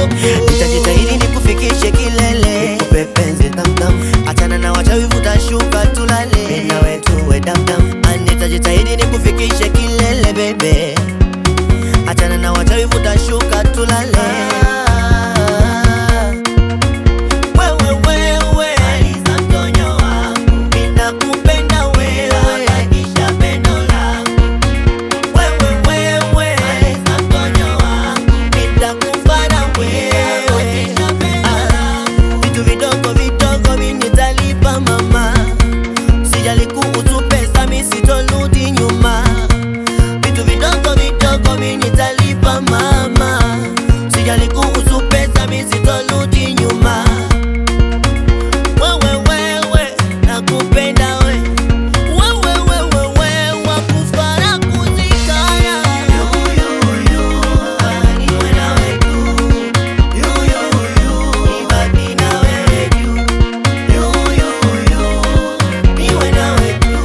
Nitajitahidi nikufikishe kilele, nikupe penzi tamtam. Achana na wachawi vutashuka tulale, mimi nawe tuwe damdam. Nitajitahidi nikufikishe kilele bebe, achana na wachawi vutashuka tulale. Nitalipa mama, sijali kuhusu pesa, mimi sitorudi nyuma. Wewe nakupenda we, wewe wakufa na kuzikana. Niwe nawe tu, nibaki na wewe tu, niwe nawe tu,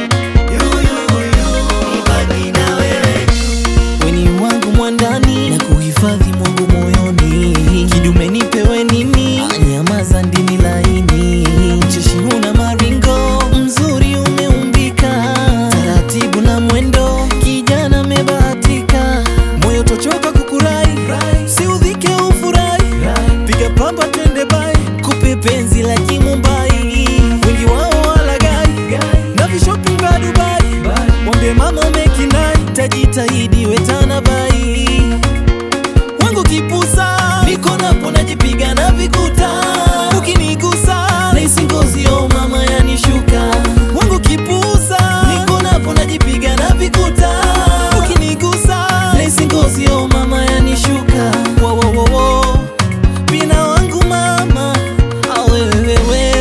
nibaki na wewe tu. Weni wangu mwandani na kuhifadhi Mungu moyoni, kidume nipewe nini, nyamaza ndini laini. Mcheshi huna maringo, mzuri umeumbika, taratibu na mwendo, kijana mebahatika. Moyo tochoka kukurai, si udhike ufurahi, piga pamba twende bai, kupe penzi la Kimumbai. Wengi wao walagai, na vishopping vya Dubai, wambe mama umekinai, tajitahidi wetana bai. Wangu kipusa, niko napo najipiga na vikuta, ukinigusa nahisi ngozi oh mama yanishuka. Wangu kipusa, niko napo najipiga na vikuta, ukinigusa nahisi ngozi oh mama yanishuka. Wo bina wangu mama, wewe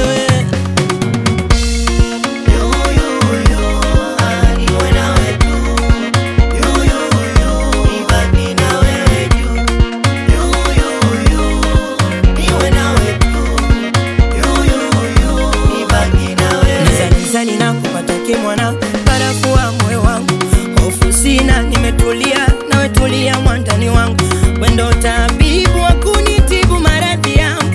Niwe nawe tu, nibaki na wewe tu, niwe nawe tu, nibaki na wewe. Nizani na kupata kimwana, barafu wa moyo wangu, hofu sina, nimetulia nawe tulia mwandani wangu. Wendo tabibu wa kunitibu maradhi yangu,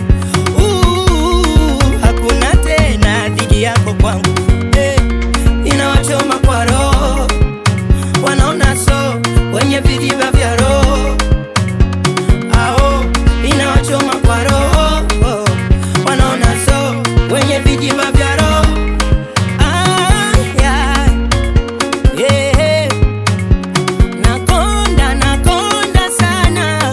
hakuna tena dhidi yako kwangu. Inawachoma kwa roho, wanaona so wenye vijiba vya roho. Inawachoma kwa roho, wanaona so wenye vijiba vya roho. Nakonda sana,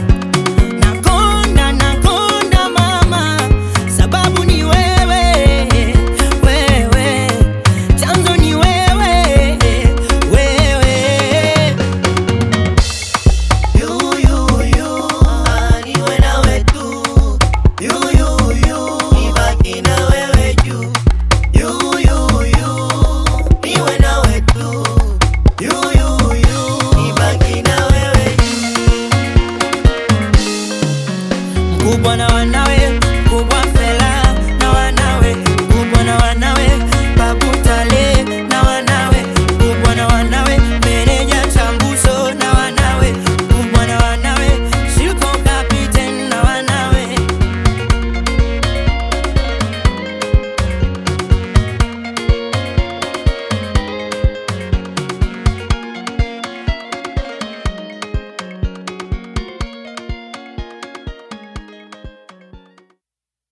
nakonda mama, sababu ni wewe, chanzo ni wewe. Niwe nawe tu, nibaki na wewe tu, niwe nawe tu, nibaki na wewe tu. Mkubwa na wanawe